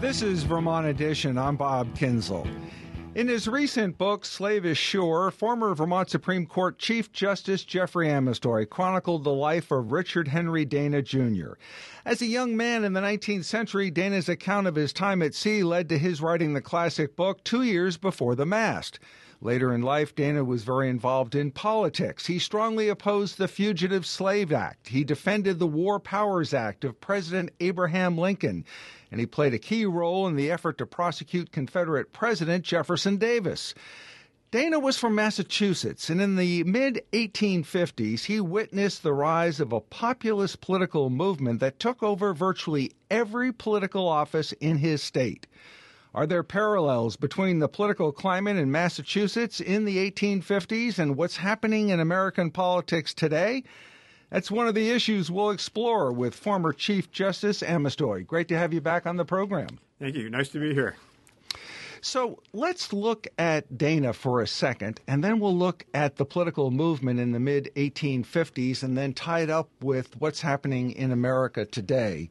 This is Vermont Edition. I'm Bob Kinzel. In his recent book, Slavish Shore, former Vermont Supreme Court Chief Justice Jeffrey Amestoy chronicled the life of Richard Henry Dana Jr. As a young man in the 19th century, Dana's account of his time at sea led to his writing the classic book 2 years before the mast. Later in life, Dana was very involved in politics. He strongly opposed the Fugitive Slave Act. He defended the War Powers Act of President Abraham Lincoln. And he played a key role in the effort to prosecute Confederate President Jefferson Davis. Dana was from Massachusetts, and in the mid-1850s, he witnessed the rise of a populist political movement that took over virtually every political office in his state. Are there parallels between the political climate in Massachusetts in the 1850s and what's happening in American politics today? That's one of the issues we'll explore with former Chief Justice Amestoy. Great to have you back on the program. Thank you. Nice to be here. So let's look at Dana for a second, and then we'll look at the political movement in the mid-1850s and then tie it up with what's happening in America today.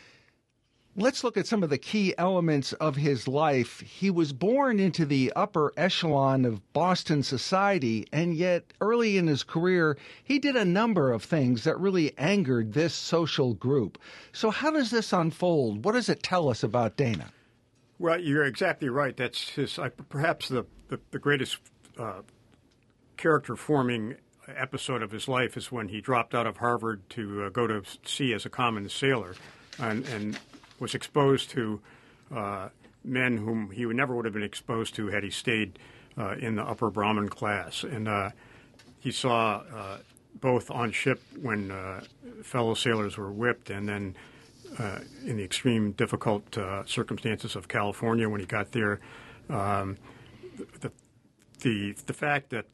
Let's look at some of the key elements of his life. He was born into the upper echelon of Boston society, and yet early in his career, he did a number of things that really angered this social group. So how does this unfold? What does it tell us about Dana? Well, you're exactly right. That's his perhaps the greatest character-forming episode of his life is when he dropped out of Harvard to go to sea as a common sailor and was exposed to men whom he never would have been exposed to had he stayed in the upper Brahmin class. And he saw both on ship when fellow sailors were whipped and then in the extreme difficult circumstances of California when he got there. The fact that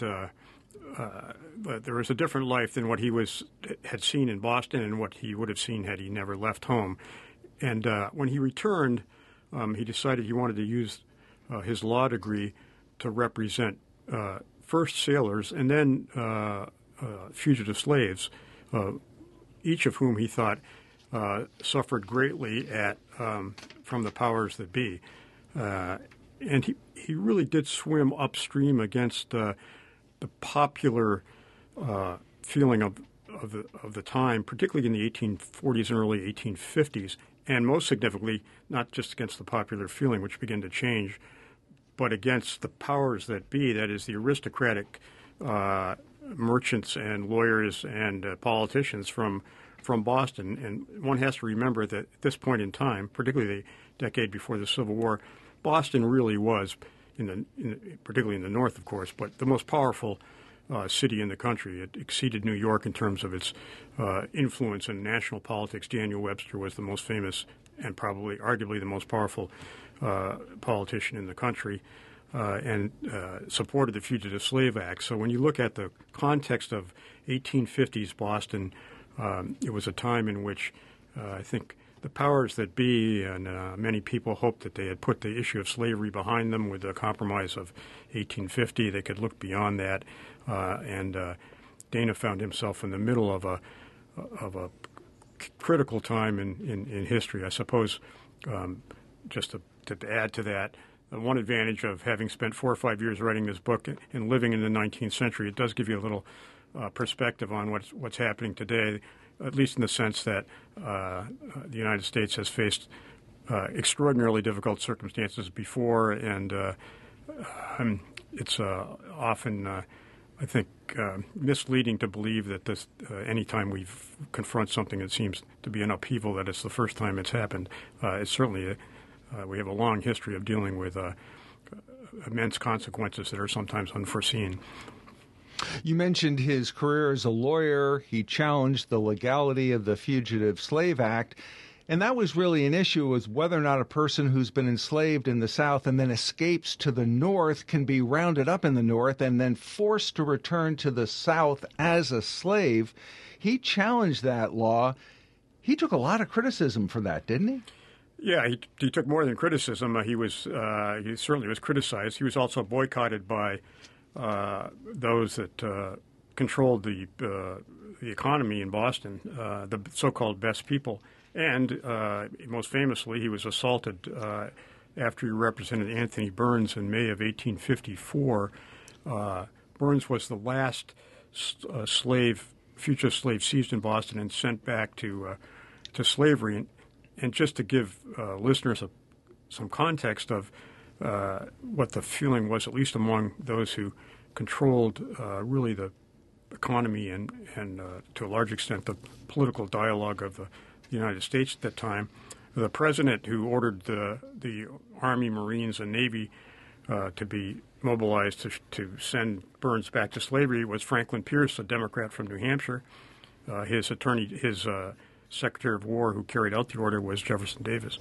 there was a different life than what he had seen in Boston and what he would have seen had he never left home. And when he returned, he decided he wanted to use his law degree to represent first sailors and then fugitive slaves, each of whom he thought suffered greatly from the powers that be. And he really did swim upstream against the popular feeling of the time, particularly in the 1840s and early 1850s. And most significantly, not just against the popular feeling, which began to change, but against the powers that be, that is the aristocratic merchants and lawyers and politicians from Boston. And one has to remember that at this point in time, particularly the decade before the Civil War, Boston really was, particularly in the North, of course, but the most powerful city in the country. It exceeded New York in terms of its influence in national politics. Daniel Webster was the most famous and probably arguably the most powerful politician in the country and supported the Fugitive Slave Act. So when you look at the context of 1850s Boston, it was a time in which I think the powers that be and many people hoped that they had put the issue of slavery behind them with the Compromise of 1850. They could look beyond that, and Dana found himself in the middle of a critical time in history. I suppose just to add to that, one advantage of having spent 4 or 5 years writing this book and living in the 19th century, it does give you a little perspective on what's happening today, at least in the sense that the United States has faced extraordinarily difficult circumstances before, and it's often, I think, misleading to believe that this any time we confront something that seems to be an upheaval, that it's the first time it's happened. It's certainly we have a long history of dealing with immense consequences that are sometimes unforeseen. You mentioned his career as a lawyer. He challenged the legality of the Fugitive Slave Act. And that was really an issue, was whether or not a person who's been enslaved in the South and then escapes to the North can be rounded up in the North and then forced to return to the South as a slave. He challenged that law. He took a lot of criticism for that, didn't he? Yeah, he took more than criticism. He certainly was criticized. He was also boycotted by those that controlled the economy in Boston, the so-called best people. And most famously, he was assaulted after he represented Anthony Burns in May of 1854. Burns was the last fugitive slave seized in Boston and sent back to slavery. And just to give listeners some context of what the feeling was, at least among those who controlled really the economy and to a large extent the political dialogue of the United States at that time, the president who ordered the Army, Marines, and Navy to be mobilized to send Burns back to slavery was Franklin Pierce, a Democrat from New Hampshire. His Secretary of War who carried out the order was Jefferson Davis.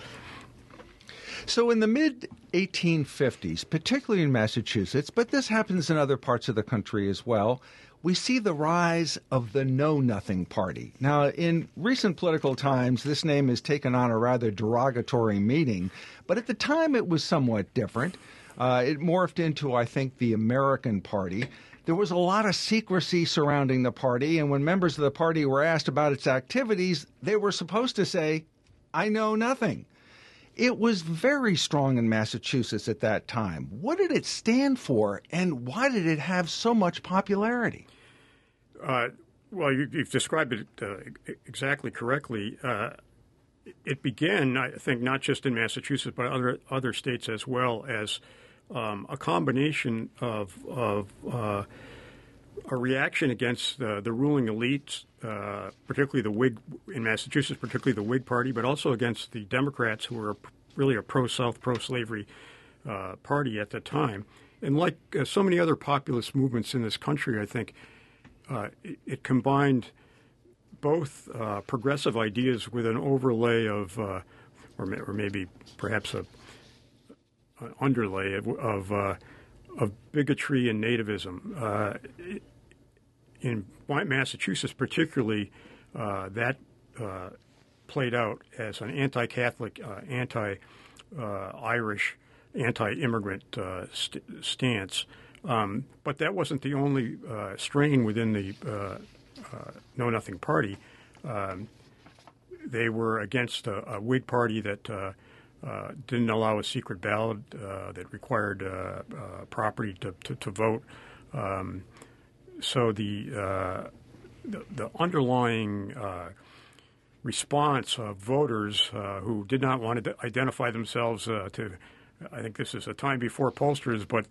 So in the mid-1850s, particularly in Massachusetts, but this happens in other parts of the country as well, we see the rise of the Know Nothing Party. Now, in recent political times, this name has taken on a rather derogatory meaning, but at the time it was somewhat different. It morphed into, I think, the American Party. There was a lot of secrecy surrounding the party, and when members of the party were asked about its activities, they were supposed to say, "I know nothing." It was very strong in Massachusetts at that time. What did it stand for, and why did it have so much popularity? Well, you've described it exactly correctly. It began, I think, not just in Massachusetts, but other states as well, as a combination of a reaction against the ruling elites, particularly the Whig in Massachusetts, particularly the Whig Party, but also against the Democrats, who were really a pro-South, pro-slavery party at the time. And like so many other populist movements in this country, I think it combined both progressive ideas with an overlay of, or maybe perhaps an underlay of bigotry and nativism. In Massachusetts, particularly, that played out as an anti-Catholic, anti-Irish, anti-immigrant stance. But that wasn't the only strain within the Know Nothing Party. They were against a Whig Party that didn't allow a secret ballot, that required property to vote. So the underlying response of voters who did not want to identify themselves I think this is a time before pollsters, but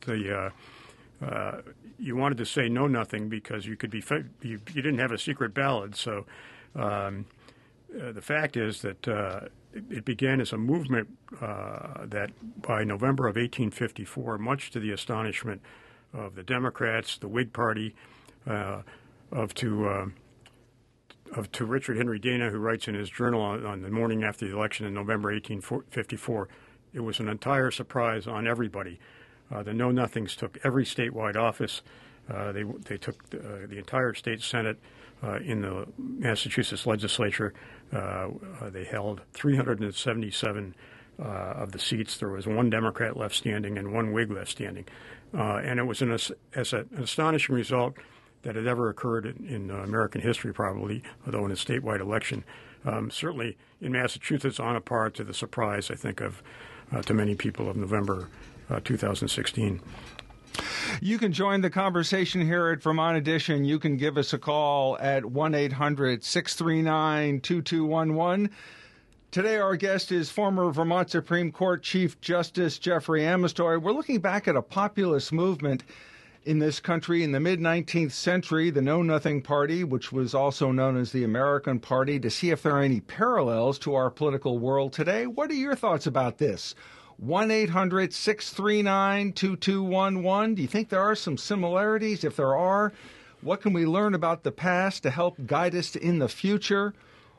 you wanted to say know nothing because you could you didn't have a secret ballot. So the fact is that it began as a movement that by November of 1854, much to the astonishment of the Democrats, the Whig Party, to Richard Henry Dana, who writes in his journal on the morning after the election in November 1854, it was an entire surprise on everybody. The Know Nothings took every statewide office. They took the entire state Senate in the Massachusetts legislature. They held 377 of the seats. There was one Democrat left standing and one Whig left standing. And it was an astonishing result that had ever occurred in American history, probably, although in a statewide election. Certainly in Massachusetts, on a par to the surprise, I think, to many people of November 2016. You can join the conversation here at Vermont Edition. You can give us a call at 1-800-639-2211. Today our guest is former Vermont Supreme Court Chief Justice Jeffrey Amestoy. We're looking back at a populist movement in this country in the mid-19th century, the Know Nothing Party, which was also known as the American Party, to see if there are any parallels to our political world today. What are your thoughts about this? 1-800-639-2211. Do you think there are some similarities? If there are, what can we learn about the past to help guide us in the future?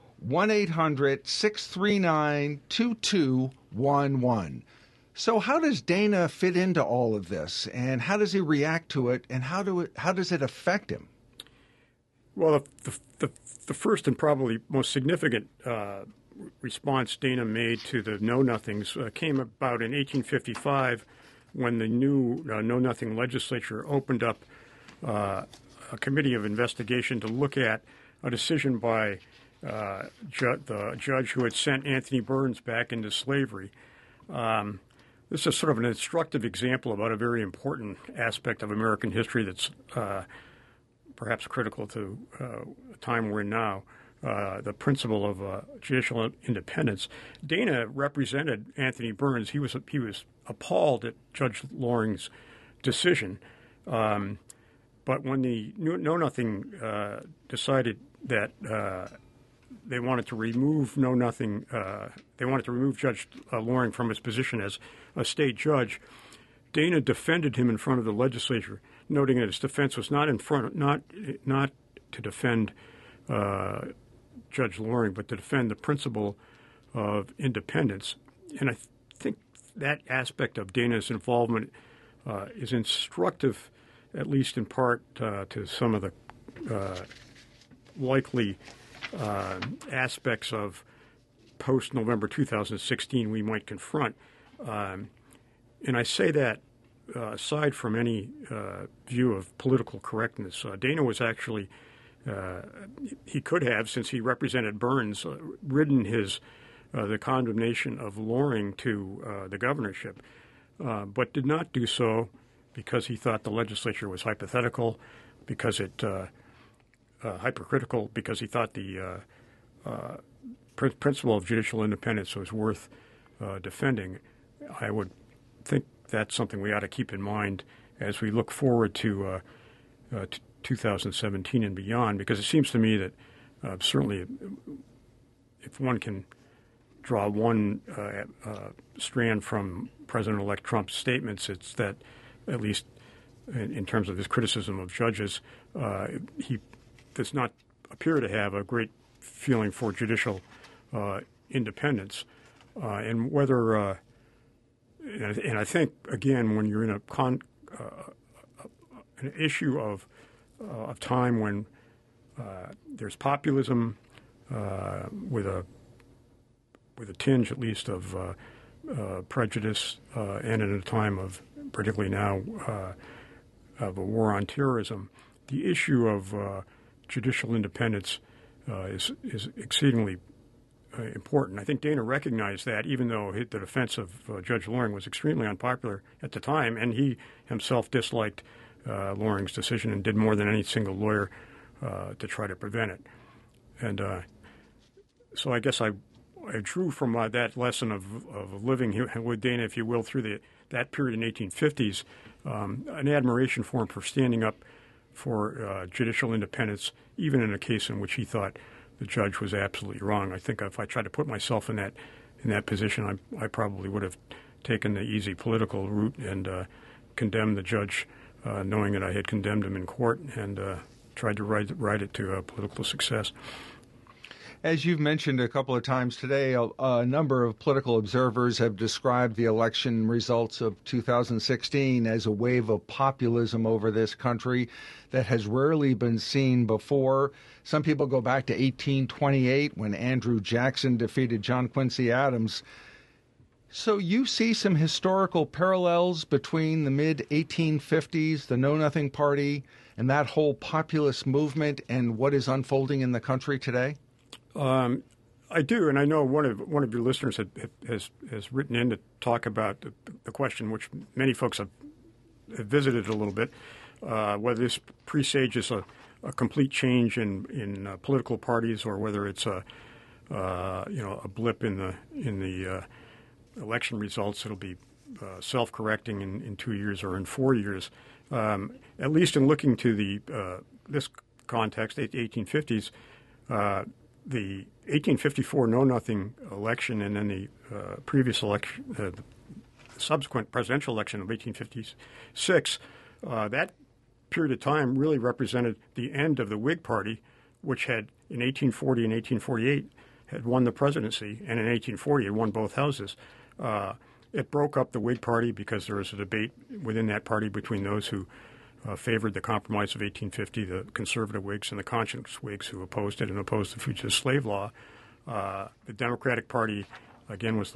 1-800-639-2211. So how does Dana fit into all of this, and how does he react to it, and how does it affect him? Well, the first and probably most significant response Dana made to the Know Nothings came about in 1855 when the new Know Nothing legislature opened up a committee of investigation to look at a decision by the judge who had sent Anthony Burns back into slavery. This is sort of an instructive example about a very important aspect of American history that's perhaps critical to the time we're in now, the principle of judicial independence. Dana represented Anthony Burns. He was appalled at Judge Loring's decision. But when the Know Nothing decided that they wanted to remove Know Nothing, they wanted to remove Judge Loring from his position as a state judge, Dana defended him in front of the legislature, noting that his defense was not to defend Judge Loring, but to defend the principle of independence. And I think that aspect of Dana's involvement is instructive, at least in part, to some of the likely aspects of post-November 2016 we might confront. And I say that aside from any view of political correctness. Dana was actually, he could have, since he represented Burns, ridden the condemnation of Loring to the governorship, but did not do so because he thought the legislature was hypothetical, because hypercritical, because he thought the principle of judicial independence was worth defending. I would think that's something we ought to keep in mind as we look forward to 2017 and beyond, because it seems to me that certainly if one can draw one strand from President-elect Trump's statements, it's that, at least in terms of his criticism of judges, he does not appear to have a great feeling for judicial independence. And whether, and I think, again, when you're in an issue of time when there's populism with a tinge, at least, of prejudice, and in a time of, particularly now, of a war on terrorism, the issue of judicial independence is exceedingly important. I think Dana recognized that, even though the defense of Judge Loring was extremely unpopular at the time, and he himself disliked Loring's decision and did more than any single lawyer to try to prevent it. And so I guess I drew from that lesson of living with Dana, if you will, through that period in the 1850s, an admiration for him for standing up for judicial independence, even in a case in which he thought the judge was absolutely wrong. I think if I tried to put myself in that position, I probably would have taken the easy political route and condemned the judge, knowing that I had condemned him in court, and tried to ride it to political success. As you've mentioned a couple of times today, a number of political observers have described the election results of 2016 as a wave of populism over this country that has rarely been seen before. Some people go back to 1828 when Andrew Jackson defeated John Quincy Adams. So you see some historical parallels between the mid-1850s, the Know Nothing Party, and that whole populist movement and what is unfolding in the country today? I do, and I know one of your listeners has written in to talk about the question, which many folks have visited a little bit, whether this presages a complete change in political parties, or whether it's a blip in the election results. It'll be self-correcting in 2 years or in 4 years. At least in looking to this context, the 1850s. The 1854 Know Nothing election, and then the previous election, the subsequent presidential election of 1856, that period of time really represented the end of the Whig Party, which had, in 1840 and 1848, had won the presidency, and in 1840 had won both houses. It broke up the Whig Party because there was a debate within that party between those who favored the Compromise of 1850, the conservative Whigs, and the conscience Whigs who opposed it and opposed the fugitive slave law. The Democratic Party, again, was the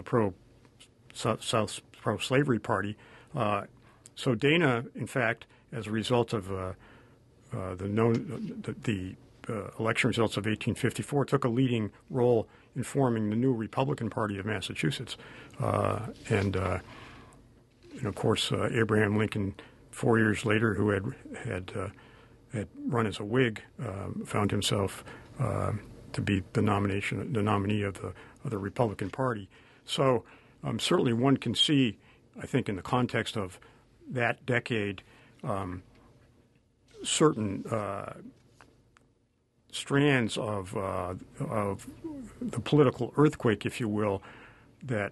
pro-slavery party. So Dana, in fact, as a result of election results of 1854, took a leading role in forming the new Republican Party of Massachusetts. And of course, Abraham Lincoln, 4 years later, who had run as a Whig, found himself to be the nominee of the Republican Party. So certainly one can see, I think, in the context of that decade, certain strands of the political earthquake, if you will, that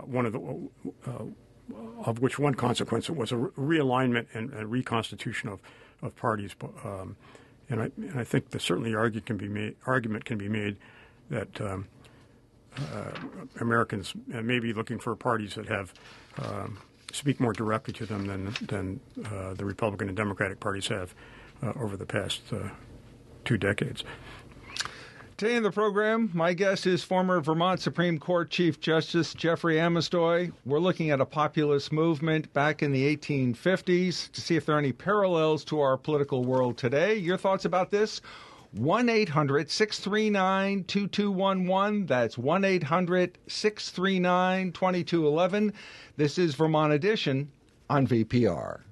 of which one consequence was a realignment and a reconstitution of parties. And I think that certainly argument can be made that Americans may be looking for parties that have speak more directly to them than the Republican and Democratic parties have over the past 2 decades. Today in the program, my guest is former Vermont Supreme Court Chief Justice Jeffrey Amestoy. We're looking at a populist movement back in the 1850s to see if there are any parallels to our political world today. Your thoughts about this? 1-800-639-2211. That's 1-800-639-2211. This is Vermont Edition on VPR.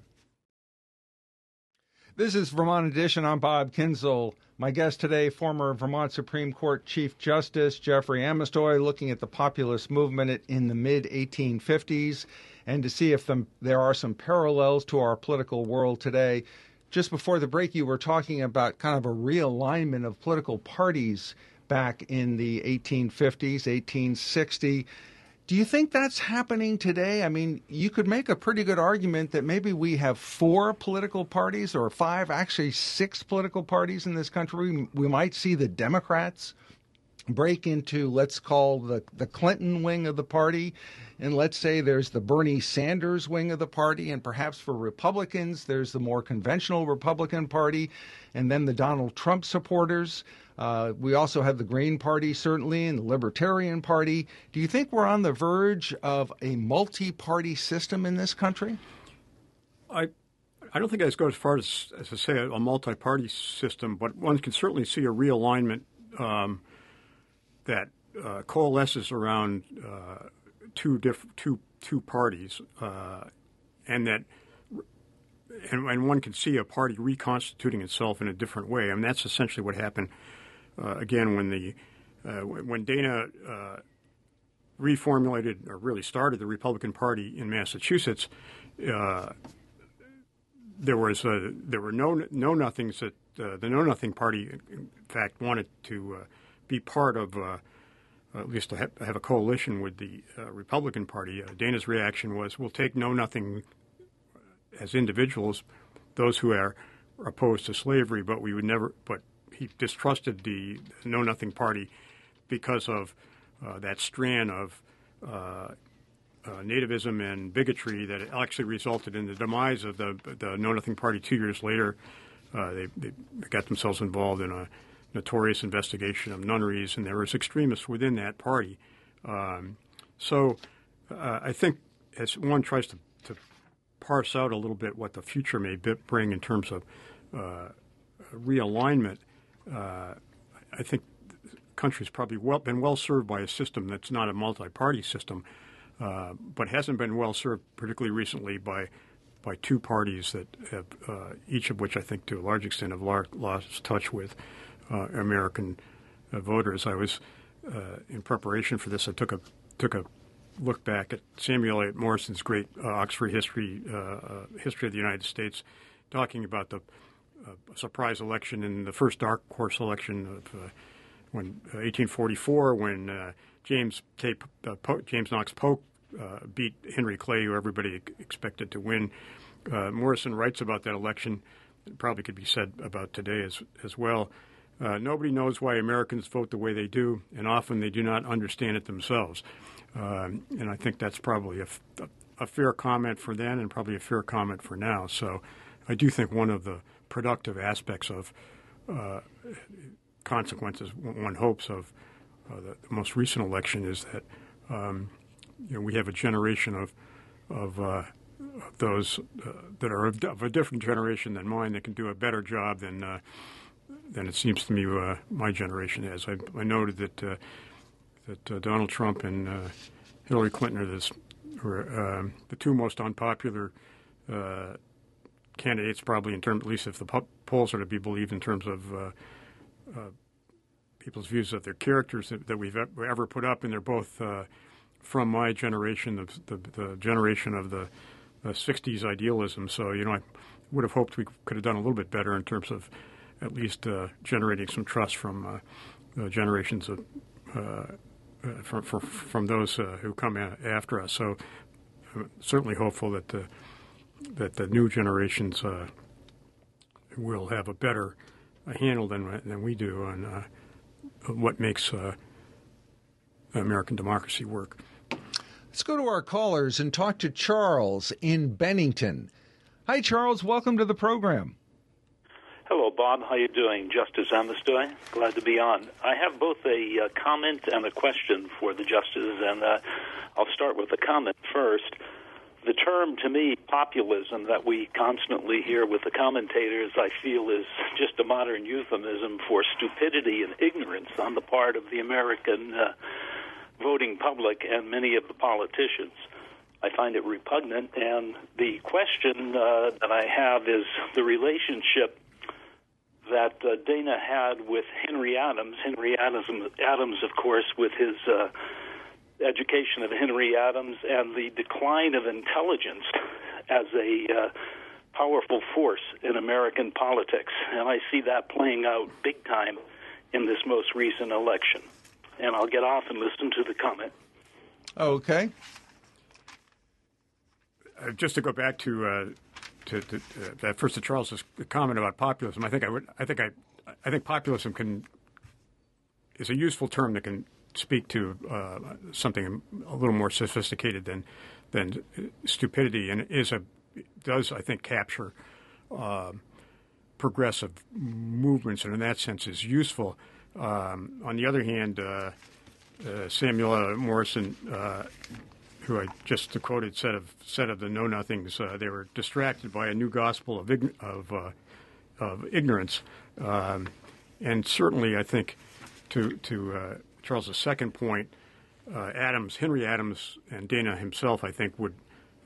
This is Vermont Edition. I'm Bob Kinzel. My guest today, former Vermont Supreme Court Chief Justice Jeffrey Amestoy, looking at the populist movement in the mid-1850s and to see if there are some parallels to our political world today. Just before the break, you were talking about kind of a realignment of political parties back in the 1850s, 1860. Do you think that's happening today? I mean, you could make a pretty good argument that maybe we have 4 political parties or 5, actually 6 political parties in this country. We might see the Democrats break into, let's call the Clinton wing of the party. And let's say there's the Bernie Sanders wing of the party. And perhaps for Republicans, there's the more conventional Republican Party. And then the Donald Trump supporters. We also have the Green Party, certainly, and the Libertarian Party. Do you think we're on the verge of a multi-party system in this country? I don't think I'd go as far as to say a multi-party system, but one can certainly see a realignment that coalesces around two parties, and one can see a party reconstituting itself in a different way. I mean, that's essentially what happened. Again, when Dana reformulated or really started the Republican Party in Massachusetts, there were no nothings that the Know Nothing Party, in fact, wanted to be part of, at least to have a coalition with the Republican Party. Dana's reaction was, "We'll take Know Nothing as individuals, those who are opposed to slavery, but we would never." But he distrusted the Know Nothing Party because of that strand of nativism and bigotry that actually resulted in the demise of the Know Nothing Party 2 years later. They got themselves involved in a notorious investigation of nunneries, and there was extremists within that party. So I think as one tries to parse out a little bit what the future may bring in terms of realignment, I think the country's probably been well served by a system that's not a multi-party system, but hasn't been well served particularly recently by 2 parties that have, each of which I think to a large extent have lost touch with American voters. I was in preparation for this. I took a look back at Samuel Eliot Morrison's great Oxford history of the United States, talking about the surprise election in the first dark horse election of 1844, when James Knox Polk beat Henry Clay, who everybody expected to win. Morrison writes about that election. It probably could be said about today as well. Nobody knows why Americans vote the way they do, and often they do not understand it themselves. And I think that's probably a fair comment for then and probably a fair comment for now. So I do think one of the productive aspects of consequences one hopes of the most recent election is that we have a generation of those that are of a different generation than mine that can do a better job than it seems to me my generation has. I noted that Donald Trump and Hillary Clinton are the two most unpopular candidates, probably in terms, at least if the polls are to be believed, in terms of people's views of their characters that we've ever put up, and they're both from my generation, the generation of the 60s idealism. So, I would have hoped we could have done a little bit better in terms of at least generating some trust from generations of from those who come after us. So, I'm certainly hopeful that the new generations will have a better handle than we do on what makes American democracy work. Let's go to our callers and talk to Charles in Bennington. Hi, Charles. Welcome to the program. Hello, Bob. How you doing? Justice Amestoy. Glad to be on. I have both a comment and a question for the justices, and I'll start with the comment first. The term, to me, populism, that we constantly hear with the commentators, I feel is just a modern euphemism for stupidity and ignorance on the part of the American voting public and many of the politicians. I find it repugnant, and the question that I have is the relationship that Dana had with Henry Adams. Henry Adams, of course, with his education of Henry Adams and the decline of intelligence as a powerful force in American politics. And I see that playing out big time in this most recent election. And I'll get off and listen to the comment. Okay. Just to go back to first to Charles's comment about populism, I think populism is a useful term that can speak to something a little more sophisticated than stupidity, and does I think capture progressive movements, and in that sense is useful. On the other hand, Samuel Morrison, who I just quoted, said of the Know-Nothings, they were distracted by a new gospel of ignorance, and certainly I think to Charles's second point, Henry Adams, and Dana himself, I think would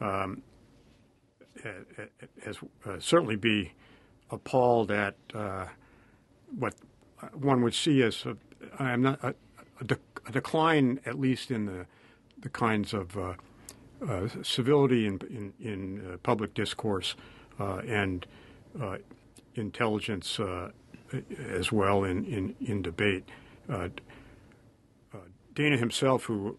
certainly be appalled at what one would see as a decline, at least in the kinds of civility in public discourse and intelligence as well in debate. Dana himself, who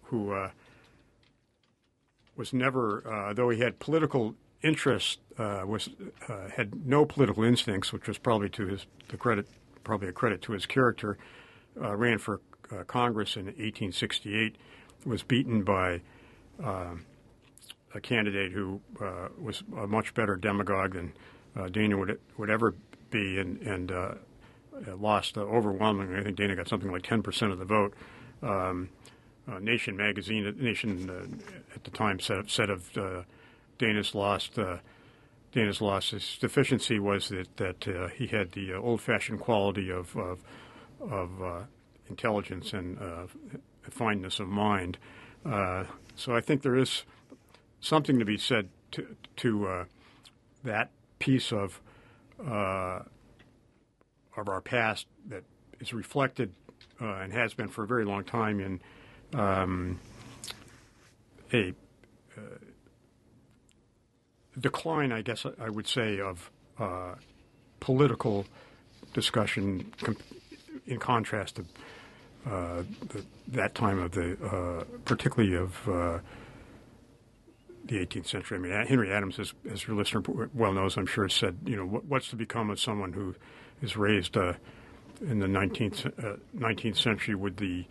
was never, though he had political interest, had no political instincts, which was probably a credit to his character. Ran for Congress in 1868, was beaten by a candidate who was a much better demagogue than Dana would ever be, and lost overwhelmingly. I think Dana got something like 10% of the vote. Nation magazine, at the time said of Dana's loss. His deficiency was that he had the old-fashioned quality of intelligence and fineness of mind. So I think there is something to be said to that piece of our past that is reflected and has been for a very long time in a decline, I guess I would say, of political discussion in contrast to that time of particularly of the 18th century. I mean, Henry Adams, as your listener well knows, I'm sure, said, what's to become of someone who is raised in the 19th century with the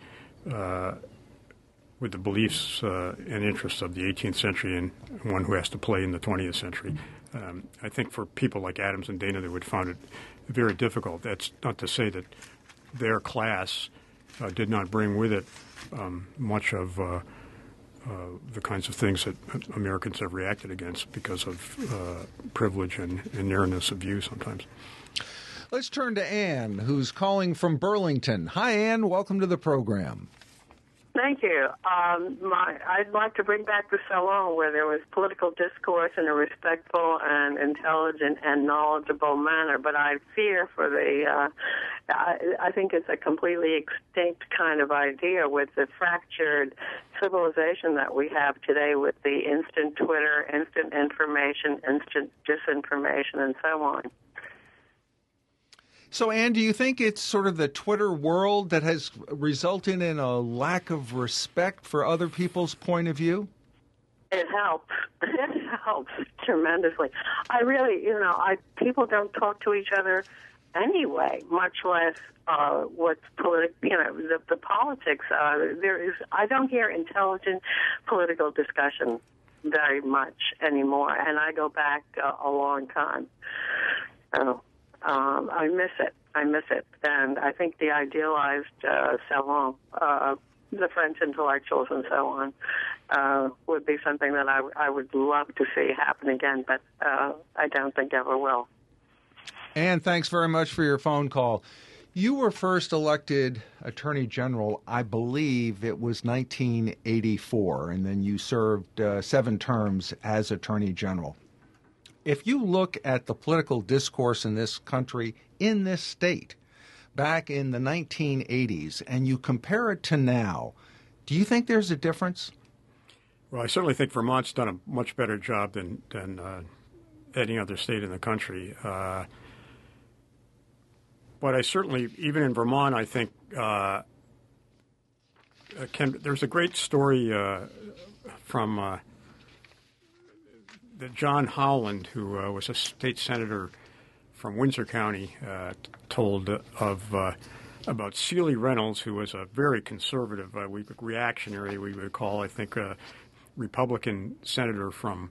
beliefs and interests of the 18th century, and one who has to play in the 20th century. I think for people like Adams and Dana, they would find it very difficult. That's not to say that their class did not bring with it much of the kinds of things that Americans have reacted against because of privilege and narrowness of view sometimes. Let's turn to Ann, who's calling from Burlington. Hi, Ann. Welcome to the program. Thank you. I'd like to bring back the salon where there was political discourse in a respectful and intelligent and knowledgeable manner. But I fear for I think it's a completely extinct kind of idea with the fractured civilization that we have today with the instant Twitter, instant information, instant disinformation, and so on. So, Ann, do you think it's sort of the Twitter world that has resulted in a lack of respect for other people's point of view? It helps. It helps tremendously. I really, people don't talk to each other anyway, much less what's the politics. I don't hear intelligent political discussion very much anymore, and I go back a long time. I miss it. And I think the idealized salon, the French intellectuals and so on, would be something that I would love to see happen again, but I don't think ever will. Ann, thanks very much for your phone call. You were first elected Attorney General, I believe it was 1984, and then you served 7 terms as Attorney General. If you look at the political discourse in this country, in this state, back in the 1980s, and you compare it to now, do you think there's a difference? Well, I certainly think Vermont's done a much better job than any other state in the country. But I certainly, even in Vermont, I think there's a great story from John Howland, who was a state senator from Windsor County, told about Seeley Reynolds, who was a very conservative, reactionary, we would call, I think, a Republican senator from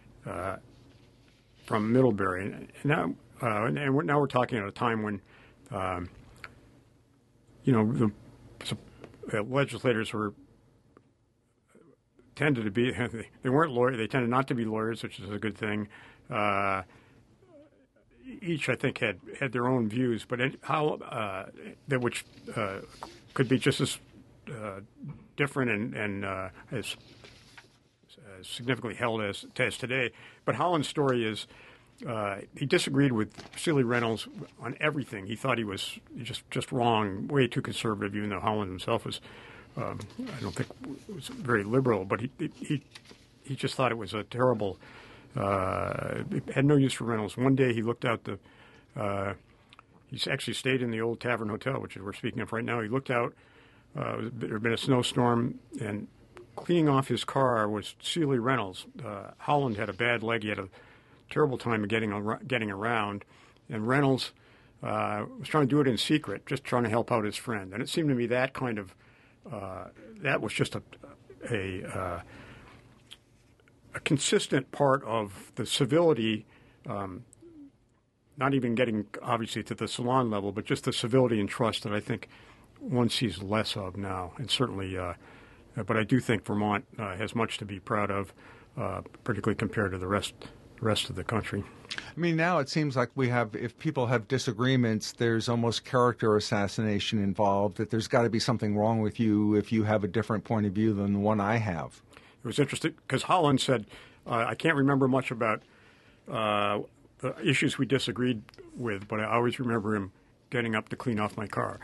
Middlebury. And now we're talking at a time when, the legislators tended to be, they weren't lawyers, they tended not to be lawyers, which is a good thing. Each, I think, had their own views, but which could be just as different and as significantly held as today. But Howland's story is he disagreed with Seeley Reynolds on everything. He thought he was just wrong, way too conservative, even though Howland himself was, I don't think, was very liberal. But he just thought it was a terrible. Had no use for Reynolds. One day he looked out he actually stayed in the old Tavern Hotel, which we're speaking of right now. He looked out. There had been a snowstorm, and cleaning off his car was Seeley Reynolds. Howland had a bad leg. He had a terrible time of getting around, and Reynolds was trying to do it in secret, just trying to help out his friend. And it seemed to me that kind of that was just a consistent part of the civility, not even getting obviously to the salon level, but just the civility and trust that I think one sees less of now. And certainly, but I do think Vermont has much to be proud of, particularly compared to the rest of the country. I mean, now it seems like if people have disagreements, there's almost character assassination involved, that there's got to be something wrong with you if you have a different point of view than the one I have. It was interesting because Howland said, I can't remember much about the issues we disagreed with, but I always remember him getting up to clean off my car.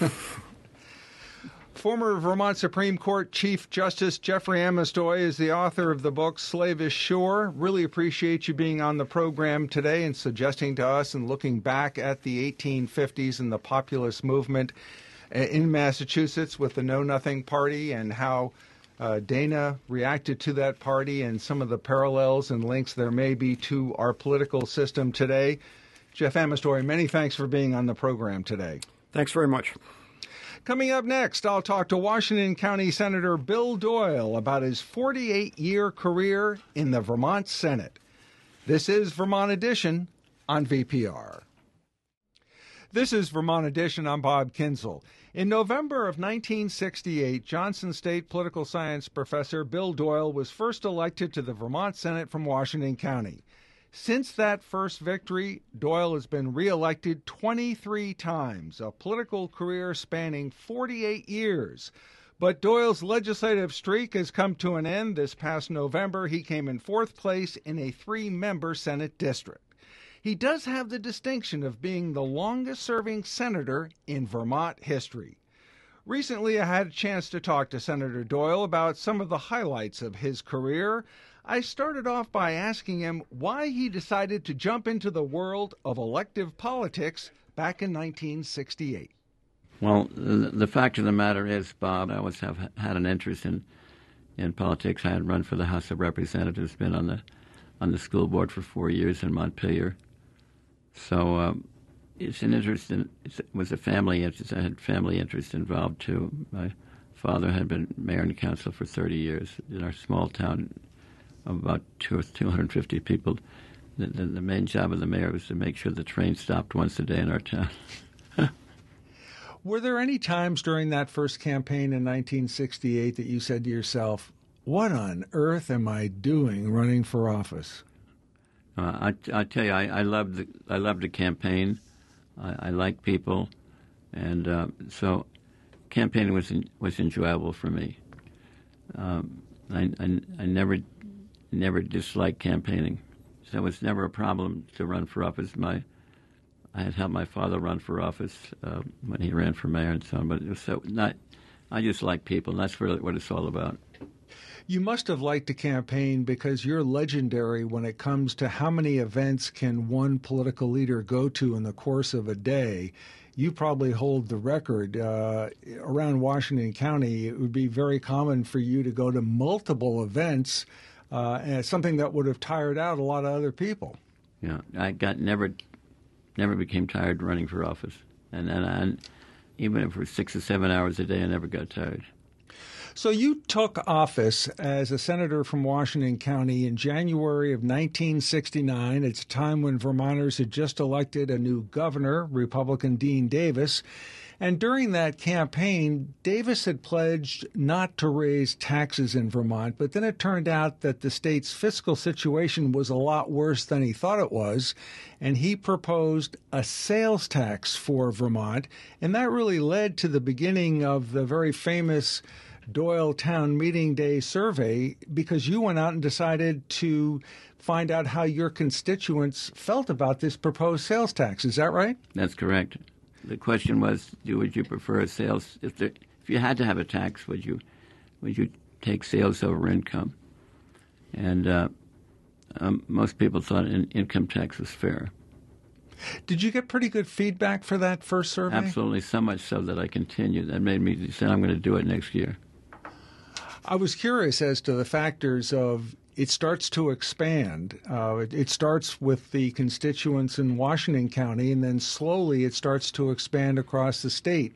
Former Vermont Supreme Court Chief Justice Jeffrey Amestoy is the author of the book Slavish Shore. Really appreciate you being on the program today and suggesting to us and looking back at the 1850s and the populist movement in Massachusetts with the Know Nothing Party and how Dana reacted to that party and some of the parallels and links there may be to our political system today. Jeff Amestoy, many thanks for being on the program today. Thanks very much. Coming up next, I'll talk to Washington County Senator Bill Doyle about his 48-year career in the Vermont Senate. This is Vermont Edition on VPR. This is Vermont Edition. I'm Bob Kinzel. In November of 1968, Johnson State political science professor Bill Doyle was first elected to the Vermont Senate from Washington County. Since that first victory, Doyle has been reelected 23 times, a political career spanning 48 years. But Doyle's legislative streak has come to an end. This past November, he came in fourth place in a 3-member Senate district. He does have the distinction of being the longest-serving senator in Vermont history. Recently, I had a chance to talk to Senator Doyle about some of the highlights of his career. I started off by asking him why he decided to jump into the world of elective politics back in 1968. Well, the fact of the matter is, Bob, I always have had an interest in politics. I had run for the House of Representatives, been on the school board for 4 years in Montpelier. So it's an interest it was a family interest. I had family interest involved too. My father had been mayor and council for 30 years in our small town of about 250 people. The main job of the mayor was to make sure the train stopped once a day in our town. Were there any times during that first campaign in 1968 that you said to yourself, what on earth am I doing running for office? I tell you, I loved the campaign. I like people, and so campaigning was enjoyable for me. I never disliked campaigning, so it was never a problem to run for office. I had helped my father run for office when he ran for mayor and so on, but it was I just like people, and that's really what it's all about. You must have liked the campaign because you're legendary when it comes to how many events can one political leader go to in the course of a day. You probably hold the record. Around Washington County, it would be very common for you to go to multiple events, and something that would have tired out a lot of other people. Yeah, I never became tired running for office. And even if it was 6 or 7 hours a day, I never got tired. So you took office as a senator from Washington County in January of 1969. It's a time when Vermonters had just elected a new governor, Republican Dean Davis. And during that campaign, Davis had pledged not to raise taxes in Vermont, but then it turned out that the state's fiscal situation was a lot worse than he thought it was, and he proposed a sales tax for Vermont, and that really led to the beginning of the very famous Doyle Town Meeting Day survey, because you went out and decided to find out how your constituents felt about this proposed sales tax. Is that right? That's correct. The question was, would you prefer a sales? If you had to have a tax, would you take sales over income? And most people thought an income tax was fair. Did you get pretty good feedback for that first survey? Absolutely, so much so that I continued. That made me say, I'm going to do it next year. I was curious as to the factors of it starts to expand. It starts with the constituents in Washington County, and then slowly it starts to expand across the state.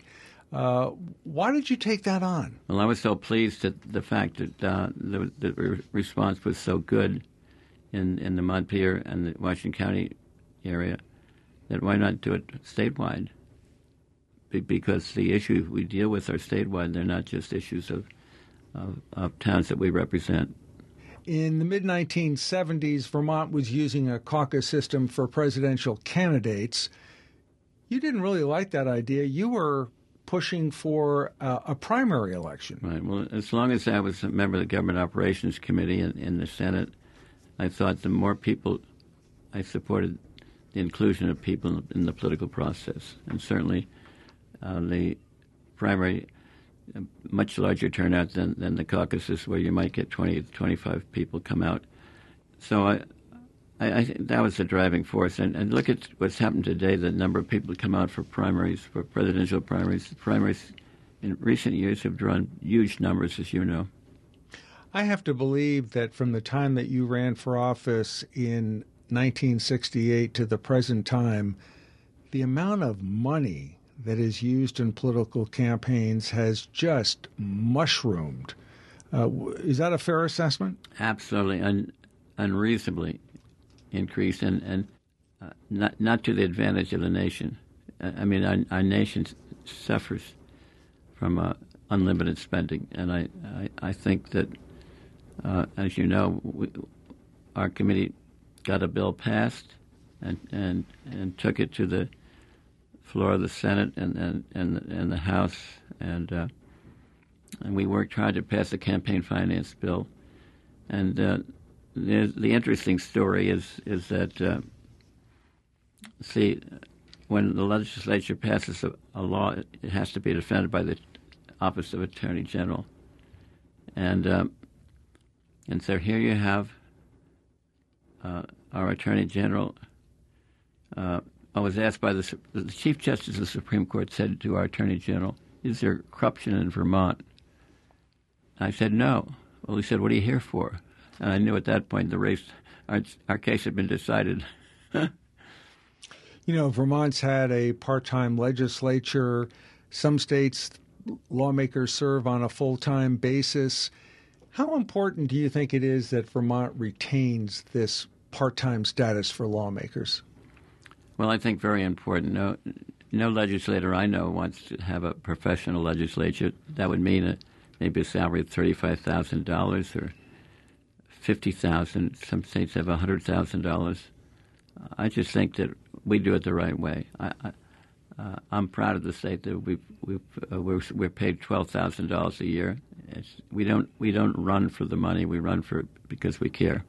Why did you take that on? Well, I was so pleased at the fact that the response was so good in the Montpelier and the Washington County area that why not do it statewide? Because the issues we deal with are statewide. They're not just issues of towns that we represent. In the mid-1970s, Vermont was using a caucus system for presidential candidates. You didn't really like that idea. You were pushing for a primary election. Right. Well, as long as I was a member of the Government Operations Committee in the Senate, I thought the more people, I supported the inclusion of people in the political process. And certainly the primary, a much larger turnout than the caucuses, where you might get 20 to 25 people come out. So I think that was the driving force. And look at what's happened today, the number of people who come out for primaries, for presidential primaries. The primaries in recent years have drawn huge numbers, as you know. I have to believe that from the time that you ran for office in 1968 to the present time, the amount of money that is used in political campaigns has just mushroomed. Is that a fair assessment? Absolutely, unreasonably increased, and not to the advantage of the nation. I mean, our nation suffers unlimited spending. And I think that, as you know, our committee got a bill passed and took it to the floor of the Senate and the House, and we worked hard to pass the campaign finance bill. And the interesting story is that when the legislature passes a law, it has to be defended by the Office of Attorney General, and so here you have our Attorney General. I was asked by the Chief Justice of the Supreme Court said to our Attorney General, "Is there corruption in Vermont?" I said, "No." Well, he said, "What are you here for?" And I knew at that point our case had been decided. You know, Vermont's had a part-time legislature. Some states, lawmakers serve on a full-time basis. How important do you think it is that Vermont retains this part-time status for lawmakers? Well, I think very important. No legislator I know wants to have a professional legislature. That would mean maybe a salary of $35,000 or $50,000. Some states have $100,000. I just think that we do it the right way. I'm proud of the state that we're paid $12,000 a year. We don't run for the money. We run for it because we care.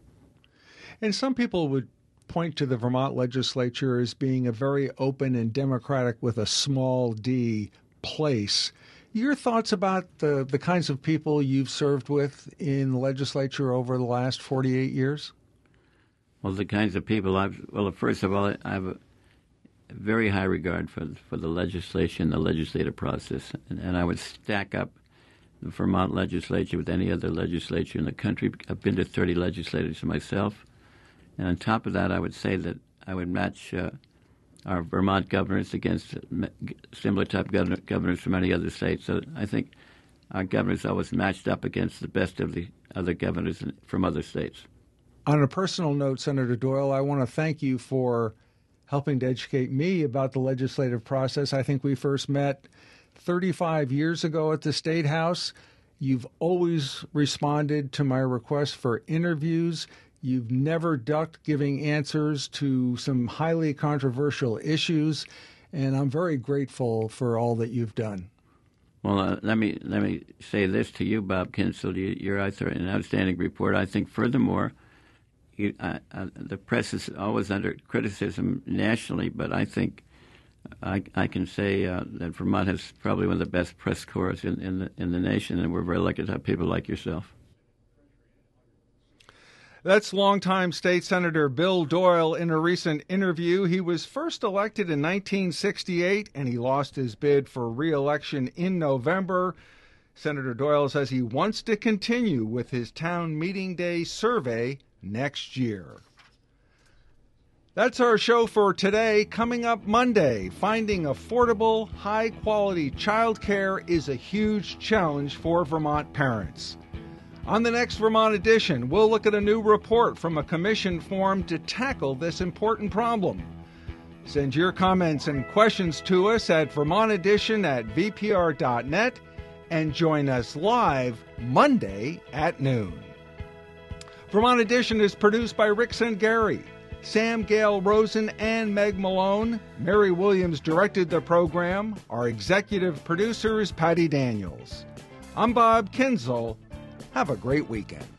And some people would point to the Vermont legislature as being a very open and democratic with a small d place. Your thoughts about the kinds of people you've served with in the legislature over the last 48 years? Well, the kinds of people first of all, I have a very high regard for the legislation, the legislative process, and I would stack up the Vermont legislature with any other legislature in the country. I've been to 30 legislatures myself. And on top of that, I would say that I would match our Vermont governors against similar type governors from many other states. So I think our governors always matched up against the best of the other governors from other states. On a personal note, Senator Doyle, I want to thank you for helping to educate me about the legislative process. I think we first met 35 years ago at the State House. You've always responded to my request for interviews. You've never ducked giving answers to some highly controversial issues, and I'm very grateful for all that you've done. Well, let me say this to you, Bob Kinsel. You're an outstanding reporter. I think, furthermore, the press is always under criticism nationally, but I think I can say that Vermont has probably one of the best press corps in the nation, and we're very lucky to have people like yourself. That's longtime State Senator Bill Doyle in a recent interview. He was first elected in 1968, and he lost his bid for re-election in November. Senator Doyle says he wants to continue with his town meeting day survey next year. That's our show for today. Coming up Monday, finding affordable, high-quality childcare is a huge challenge for Vermont parents. On the next Vermont edition, we'll look at a new report from a commission formed to tackle this important problem. Send your comments and questions to us at vermontedition@vpr.net and join us live Monday at noon. Vermont Edition is produced by Rick Sengary, Sam Gale Rosen, and Meg Malone. Mary Williams directed the program. Our executive producer is Patty Daniels. I'm Bob Kinsel. Have a great weekend.